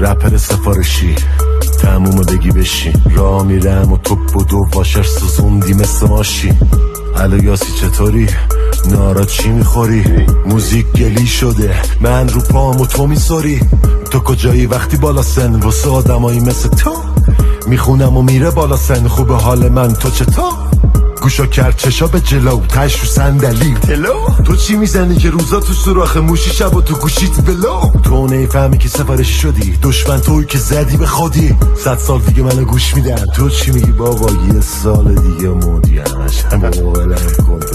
رپر سفارشی تموم بگی بشین راه میرم و توپ و دو واشر سوزوندی مثل ماشین. الو یاسی چطوری؟ نارا چی میخوری؟ موزیک گلی شده من رو پام و تو میساری. تو کجایی وقتی بالا سن واسه آدمایی مثل تو؟ میخونم و میره بالا سن خوبه حال من تو چطور؟ گوشا کرد چشا به جلو تش رو صندلی تلو. تو چی میزنی که روزا تو سوراخ موشی شب و تو گوشیت بلو؟ تو نمیفهمی که سفارشی شدی دشمن توی که زدی به خودی. 100 سال دیگه منو گوش میدن تو چی میگی بابا؟ یه سال دیگه مودیانش همه ولم کن